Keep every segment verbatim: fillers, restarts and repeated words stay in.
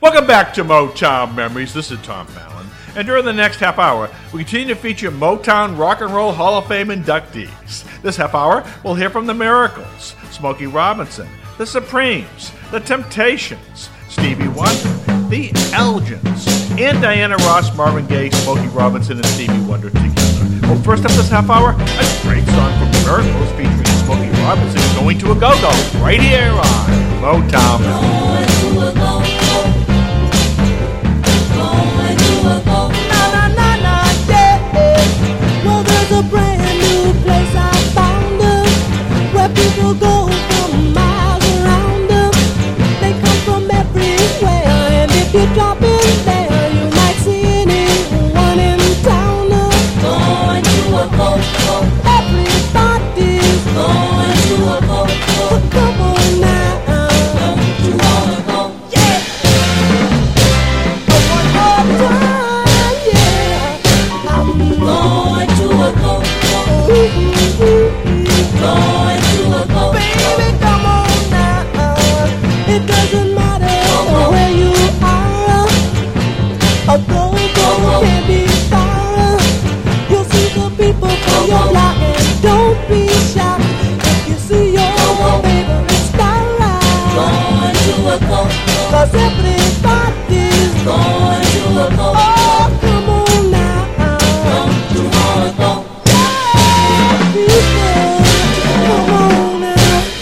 Welcome back to Motown Memories. This is Tom Fallon. And during the next half hour, we continue to feature Motown Rock and Roll Hall of Fame inductees. This half hour, we'll hear from the Miracles, Smokey Robinson, the Supremes, the Temptations, Stevie Wonder, the Elgins, and Diana Ross, Marvin Gaye, Smokey Robinson, and Stevie Wonder together. Well, first up this half hour, a great song from the Miracles featuring Smokey Robinson, Going to a Go-Go, right here on Motown Memories. Going to a go-go. Going to a go-go. Na na na na, yeah. Well, there's a brand new place I found us, where people go for miles around us. They come from everywhere, and if you drop in there, you might see anyone in town. Going to a go-go. Everybody's Going to a go-go. come on now. Don't you wanna go? Yeah. One more time, yeah. I'm Going to a go-go. Going to a go-go. Baby, come on now. It doesn't matter where you are. A go-go can be far. You'll see the people from your block, and don't be shocked if you see your favorite star. Going to a go-go. 'Cause everybody's Going to a go-go. oh, come on now. Don't you wanna go? People, come on now.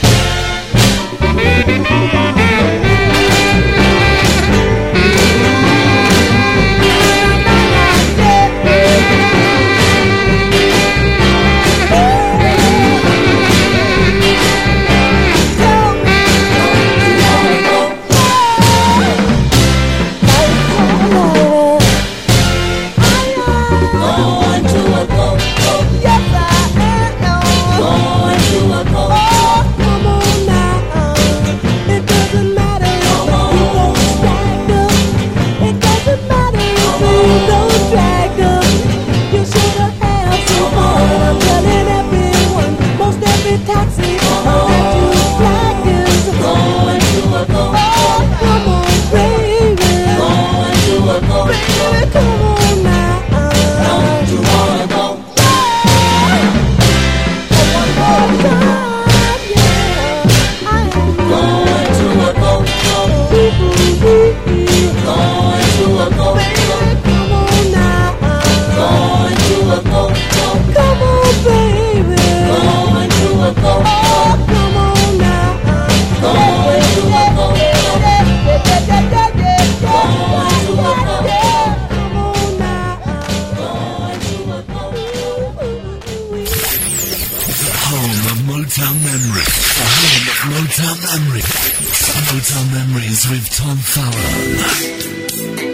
Going to a go-go. Yes, I am. Going to a go-go. Oh, come on now. It doesn't matter if you don't stand up. It doesn't matter if you don't drag up. You should have had some fun. I'm telling everyone, most every taxi that you flag is. Going to a go-go. Oh, come on, baby. Going to a go-go. Baby, come on now. Don't you wanna go? One more time, yeah. I am Going to a go-go. Going to a go-go. Baby, come on now. Going to a go-go. Come on, baby. Going to a go-go. Oh, come on now. Going to a go-go. Going to a go-go. Come on now. Going to a go-go. The home of Motown Memories. The home of Motown Memories. Motown Memories with Tom Fallon.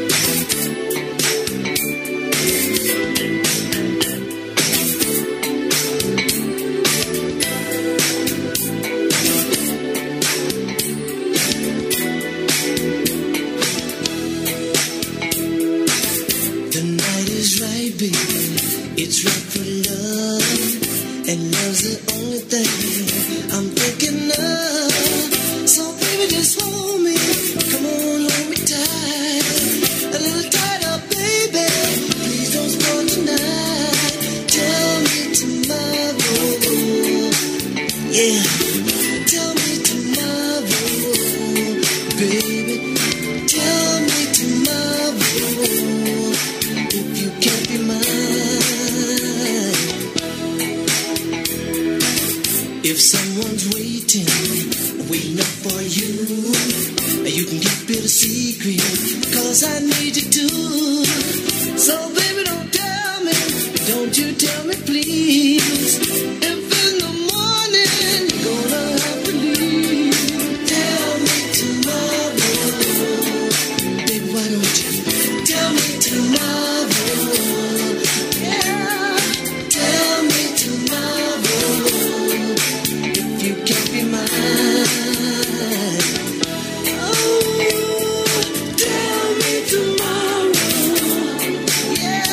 The night is right, baby. It's right for love, and love's the only thing I'm thinking of. So baby, just hold me. Come on, hold me tight. A little tighter, baby. Please don't spoil tonight. Tell me tomorrow. Yeah. Tell me tomorrow, baby. Tell me tomorrow. If you can't be mine, if someone's waiting, waiting up for you, you can keep it a secret, 'cause I need you to. So baby, don't tell me, don't you tell me please, if in the morning you're gonna have to leave. Tell me tomorrow, baby, why don't you tell me tomorrow? Yeah, tell me tomorrow, if you can't be mine. Oh, tell me tomorrow. Yeah.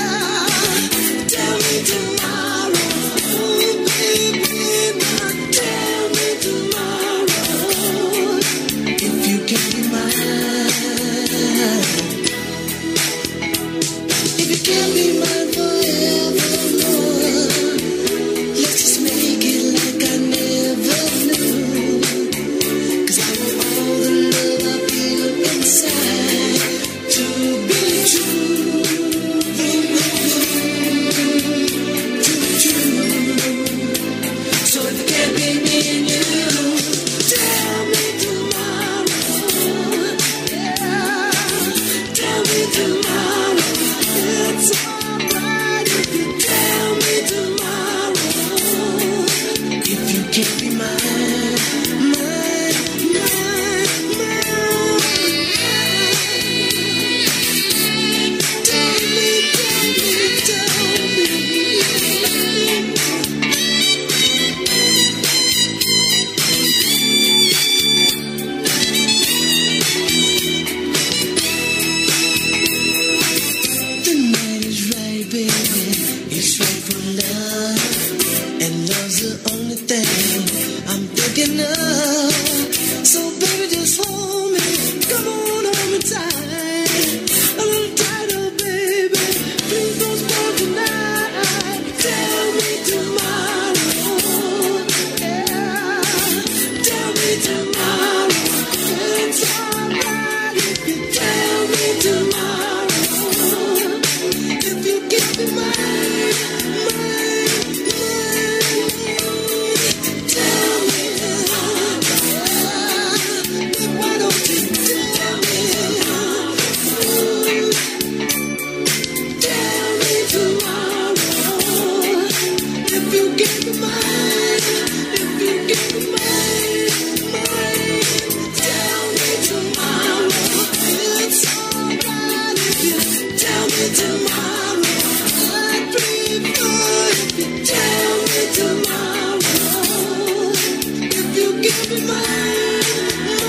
inside to be true. True, true. So if it can't be me and you, tell me tomorrow. Yeah, tell me tomorrow. It's alright if you tell me tomorrow. If you can't be mine, mine, mine, mine. Tell me, tell me, tell me. The night is right, baby. It's right for love. And love's the only thing I'm thinking of. So baby, just hold me. Come on, hold me tight. A little tighter, baby. Please don't stop tonight. Tell me tomorrow. Yeah. Tell me tomorrow. It's alright if you tell me tomorrow. If you give me mine, mine, mine. Tell me, why don't you tell me? Tell me tomorrow. If you give me mine, if you give me mine, mine. Tell me tomorrow. It's alright if you tell me tomorrow. I'd prefer if you tell me tomorrow. If you give me mine,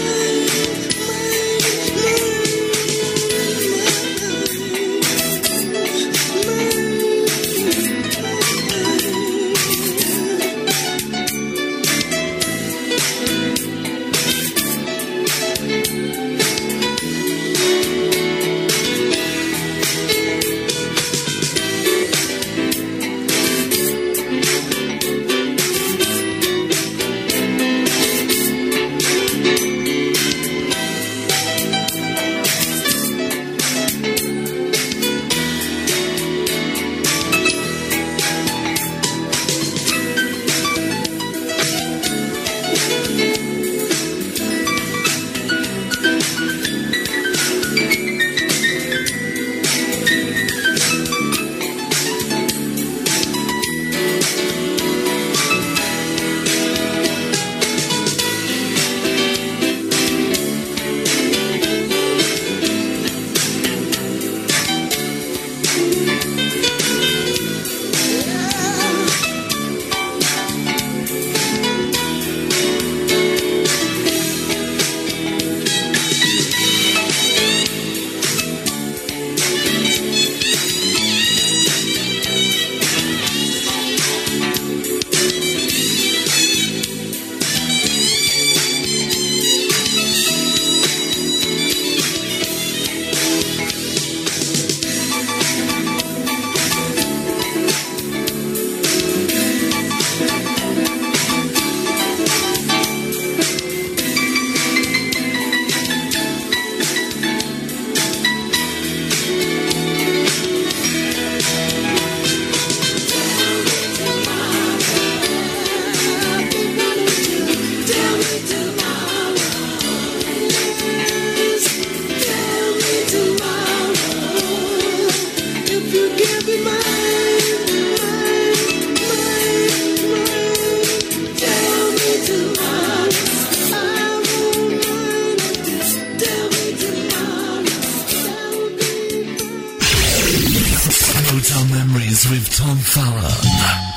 Motown Memories with Tom Fallon.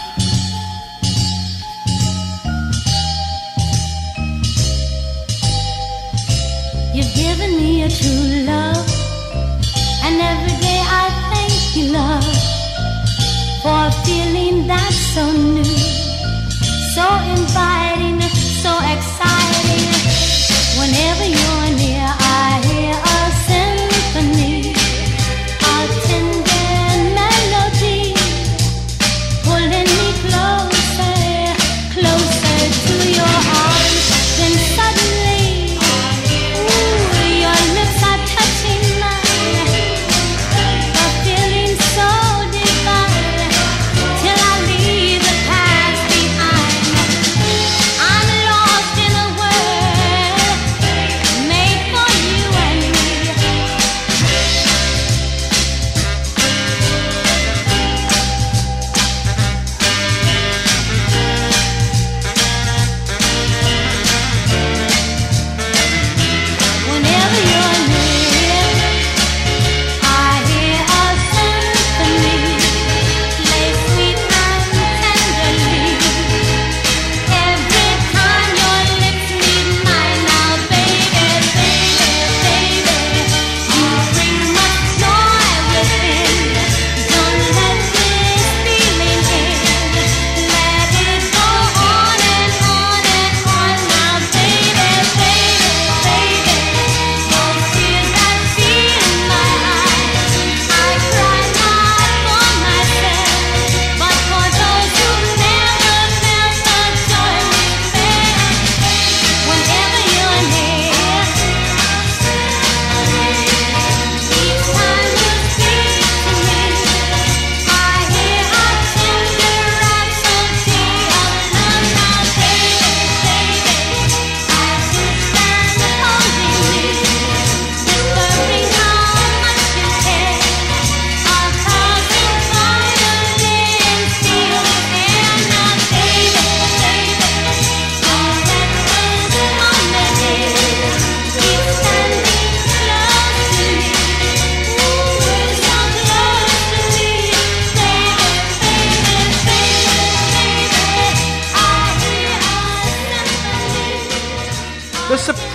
You've given me a true love, and every day I thank you, love, for a feeling that's so new, so inviting, so exciting. Whenever you're near, I hear a symphony, a tender melody, pulling me closer, closer to your arms. Then suddenly, ooh, your lips are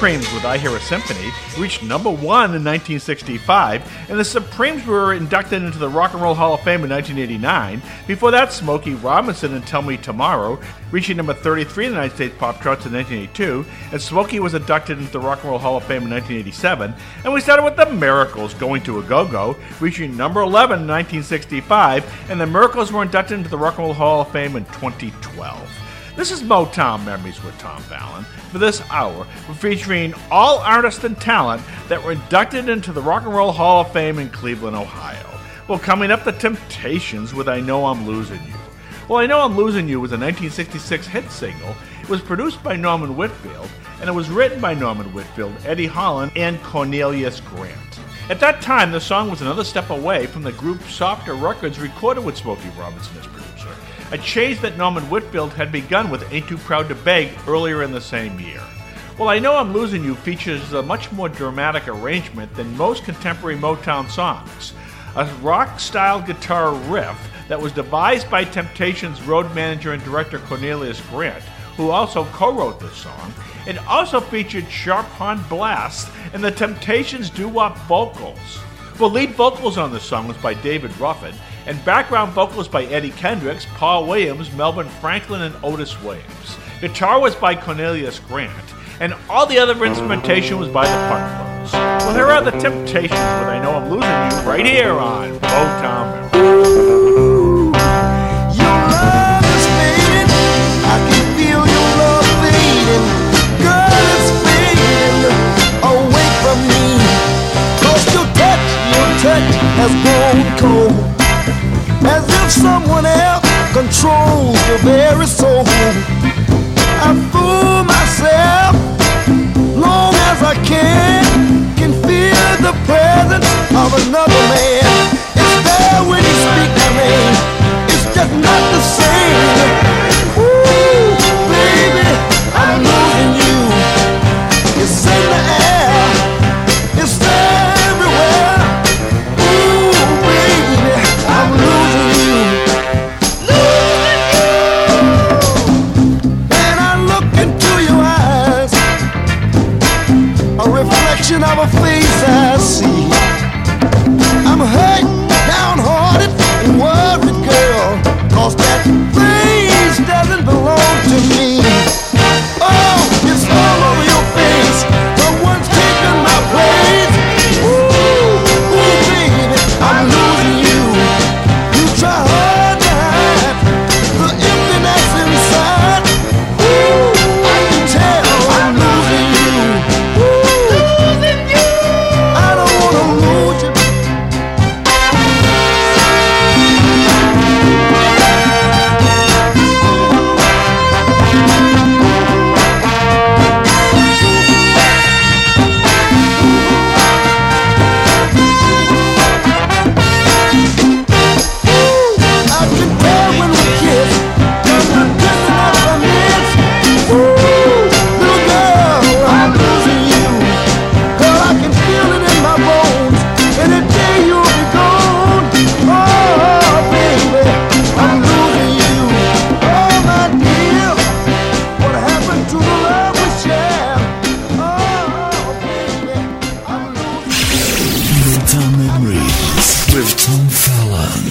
Supremes with I Hear a Symphony reached number one in nineteen sixty-five, and the Supremes were inducted into the Rock and Roll Hall of Fame in nineteen eighty-nine. Before that, Smokey Robinson and Tell Me Tomorrow reaching number thirty-three in the United States pop charts in nineteen eighty-two, and Smokey was inducted into the Rock and Roll Hall of Fame in nineteen eighty-seven. And we started with the Miracles, Going to a Go-Go, reaching number eleven in nineteen sixty-five, and the Miracles were inducted into the Rock and Roll Hall of Fame in twenty twelve. This is Motown Memories with Tom Fallon. For this hour, we're featuring all artists and talent that were inducted into the Rock and Roll Hall of Fame in Cleveland, Ohio. Well, coming up, The Temptations with I Know I'm Losing You. Well, I Know I'm Losing You was a nineteen sixty-six hit single. It was produced by Norman Whitfield, and it was written by Norman Whitfield, Eddie Holland, and Cornelius Grant. At that time, the song was another step away from the group Softer Records recorded with Smokey Robinson as producer, a change that Norman Whitfield had begun with Ain't Too Proud to Beg earlier in the same year. Well, I Know I'm Losing You features a much more dramatic arrangement than most contemporary Motown songs. A rock-style guitar riff that was devised by Temptations road manager and director Cornelius Grant, who also co-wrote this song. It also featured sharp horn blasts and the Temptations doo-wop vocals. Well, lead vocals on this song was by David Ruffin, and background vocals by Eddie Kendricks, Paul Williams, Melvin Franklin, and Otis Williams. Guitar was by Cornelius Grant, and all the other instrumentation was by the Punch Brothers. Well, here are the Temptations with I Know I'm Losing You right here on Motown Memories. Your love is fading. I can feel your love fading. Girl, it's fading away from me. 'Cause your touch, your touch has grown cold, as if someone else controls your very soul. I fool myself long as I can, can feel the presence of another man. It's there when you speak my name, it's just not the same. Ooh, baby, I'm losing you. It's in the air, it's everywhere. Ooh, baby, I'm losing you. And I look into your eyes, a reflection of a face I see. I'm hurt, downhearted, and worried, girl, 'cause that face doesn't belong to me. Oh, it's all over your face, someone's taken my place. Ooh, ooh, baby, I'm losing you. You try hard to hide the emptiness inside. Ooh, I can tell I'm losing you. Ooh, losing you. I don't wanna lose you. I can tell when we kiss, when we're kissing up the mist. Ooh, little girl, I'm losing you. Girl, I can feel it in my bones. Any day you'll be gone. Oh, baby, I'm losing you. Oh, my dear, what happened to the love we shared? Oh, baby, I'm losing you. Motown Memories with Tom Fallon.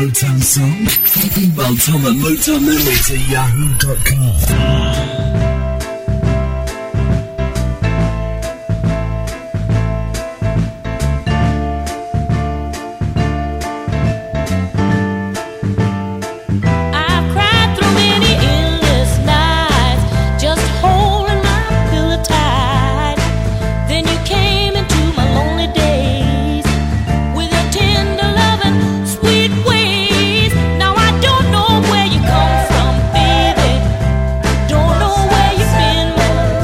Motown song? Email Tom at motown memories at yahoo dot com. Don't know where you've been.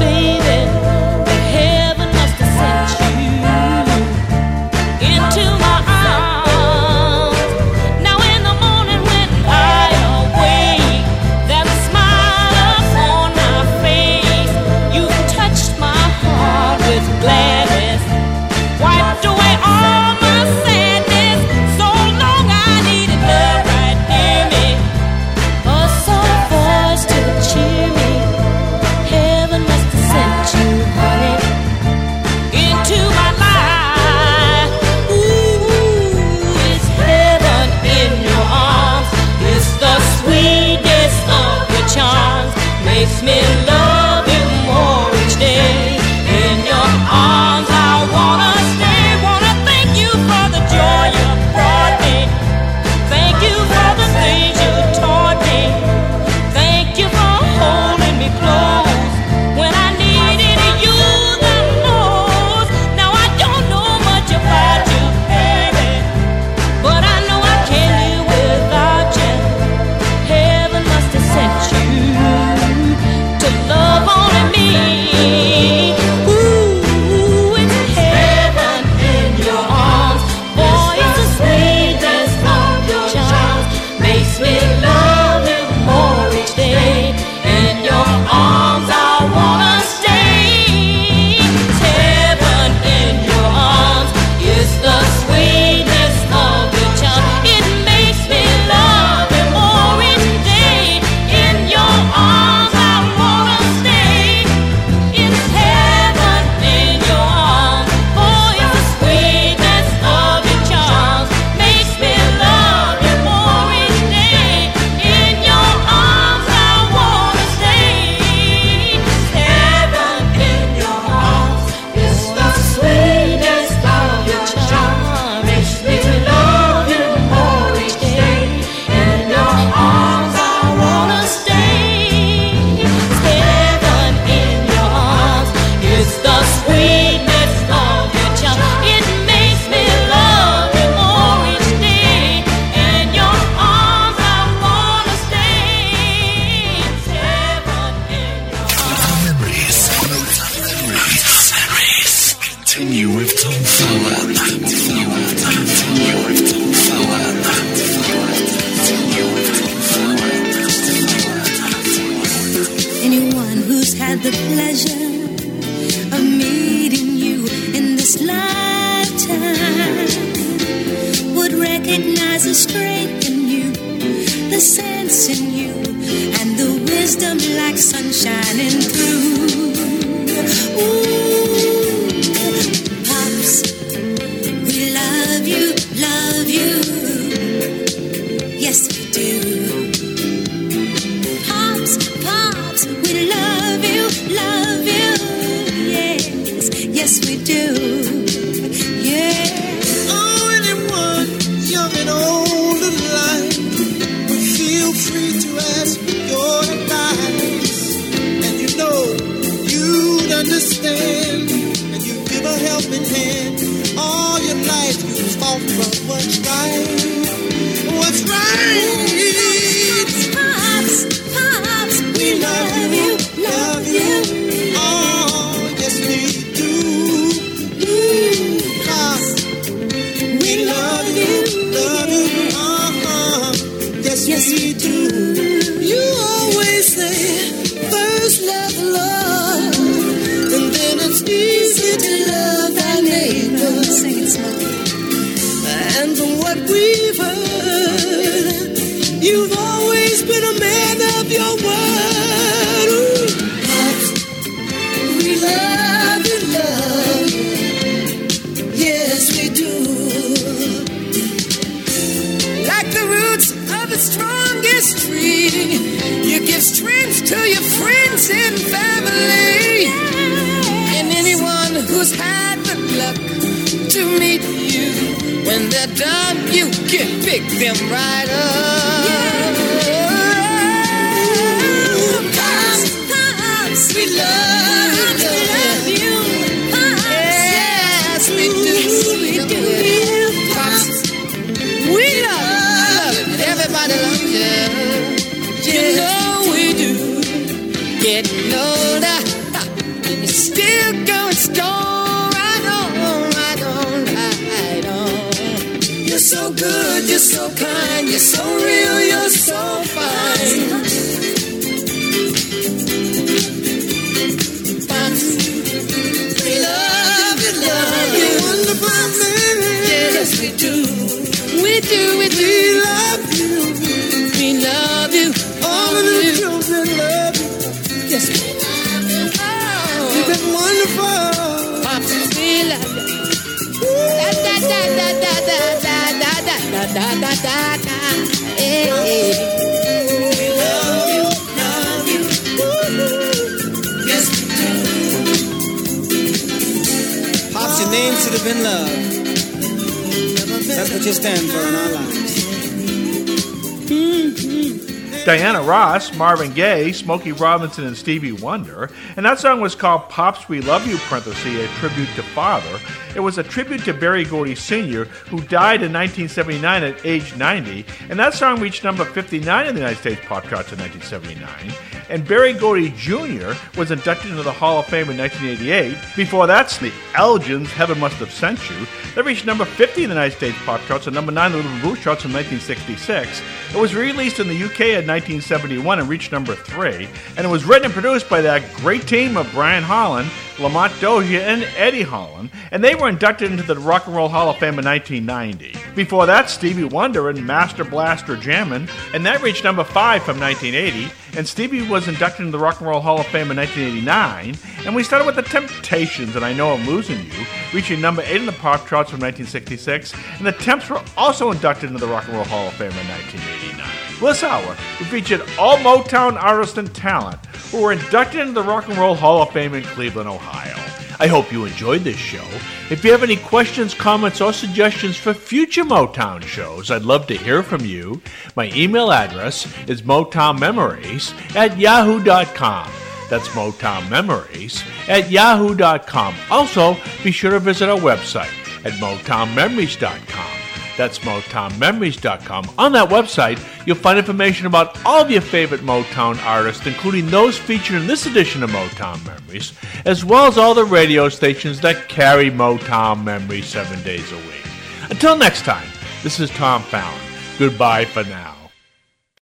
had the pleasure of meeting you in this lifetime would recognize the strength in you, the sense in you, and the wisdom like sun shining through. Ooh, Pops, we love you, love you. Yes, we do. Pops, Pops, we love you, love you. Yes, yes, we do. Yeah. Oh, anyone, young and old alike, feel free to ask your advice. And you know you'd understand, and you give a helping hand. All your life you fought for what's right, what's right. Pops, Pops, we love you, love you. Oh, yes we do. Ooh, Pops, we love you, love you. Uh-huh. Yes, Yes, we we do. You always say, first love the Lord, and then it's easy to love thy neighbor. Sing it, Smokey. And from what we've heard, you've always been a man of your word. Ooh. Pops, we love you, love you. Yes, we do. Like the root street. You give strength to your friends and family. And anyone who's had the luck to meet you, when they're done, you can pick them right up. Pops, Pops, we love you, love you. Yes, we do, we do. Pops, we love you. Everybody loves you. You know we do. Getting older, and you're still going strong. Right on, right on, right on. You're so good, you're so kind, you're so real, you're so fine. Pops, we love you, love you. Wonderful man. Yes, we do. We do, we do. We love you. We love you. All of the children love you. Yes, we love you. Oh, you've been wonderful. Pops, we love you. Da da da da da da da da da da da da da. Hey, hey. We love you, love you. Yes, we do. Pops, your name should have been love. That's what you stand for in our lives. Diana Ross, Marvin Gaye, Smokey Robinson, and Stevie Wonder. And that song was called Pops We Love You, parenthesis, a tribute to father. It was a tribute to Berry Gordy Senior, who died in nineteen seventy-nine at age ninety. And that song reached number fifty-nine in the United States pop charts in nineteen seventy-nine. And Berry Gordy Junior was inducted into the Hall of Fame in nineteen eighty-eight. Before that's the Elgins, Heaven Must Have Sent You. That reached number fifty in the United States pop charts and number nine in the Little Blue charts in nineteen sixty-six. It was released in the U K in nineteen seventy-one and reached number three. And it was written and produced by that great team of Brian Holland, Lamont Dozier, and Eddie Holland. And they were inducted into the Rock and Roll Hall of Fame in nineteen ninety. Before that, Stevie Wonder and Master Blaster Jammin', and that reached number five from nineteen eighty. And Stevie was inducted into the Rock and Roll Hall of Fame in nineteen eighty-nine. And we started with The Temptations, and I Know I'm Losing You, reaching number eight in the pop charts from nineteen sixty-six. And the Temps were also inducted into the Rock and Roll Hall of Fame in nineteen eighty-nine. This hour, we featured all Motown artists and talent who were inducted into the Rock and Roll Hall of Fame in Cleveland, Ohio. I hope you enjoyed this show. If you have any questions, comments, or suggestions for future Motown shows, I'd love to hear from you. My email address is motownmemories at yahoo dot com. That's motownmemories at yahoo dot com. Also, be sure to visit our website at motown memories dot com. That's motown memories dot com. On that website, you'll find information about all of your favorite Motown artists, including those featured in this edition of Motown Memories, as well as all the radio stations that carry Motown Memories seven days a week. Until next time, this is Tom Fallon. Goodbye for now.